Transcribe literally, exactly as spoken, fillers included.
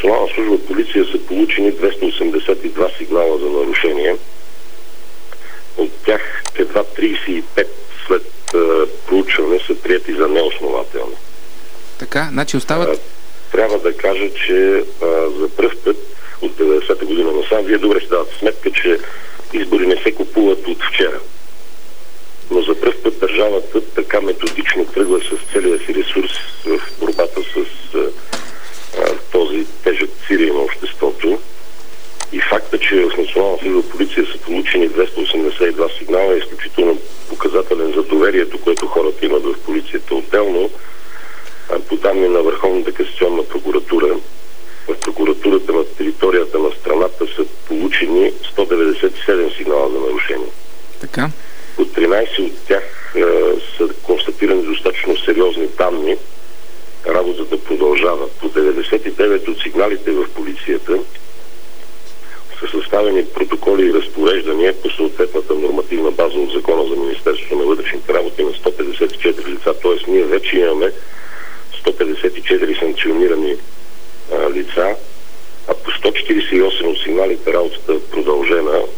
Национална служба полиция са получени двеста осемдесет и два сигнала за нарушение. От тях едва трийсет и пет след а, проучване са приети за неоснователни. Така, значи остават... А, трябва да кажа, че а, за пръв път от деветдесета година насам, вие добре си давате сметка, че избори не се купуват от вчера. Но за пръв път държавата така методично тръгва с целия си ресурс в борбата с а, а, този тежък цирей на обществото. И факта, че в Национална служба полиция са получени двеста осемдесет и два сигнала е изключително показателен за доверието, което хората имат в полицията. Отделно, а, по данни на Върховната касационна прокуратура, в прокуратурата на територията на страната са получени сто деветдесет и седем сигнала за нарушение. Така. От тринайсет от тях е, са констатирани достатъчно сериозни данни. Работата продължава. По деветдесет и девет от сигналите в полицията са съставени протоколи и разпореждания по съответната нормативна база от Закона за Министерството на вътрешните работи на сто петдесет и четири лица. Т.е. ние вече имаме сто петдесет и четири санкционирани а, лица, а по сто четирийсет и осем от сигналите работата е продължена.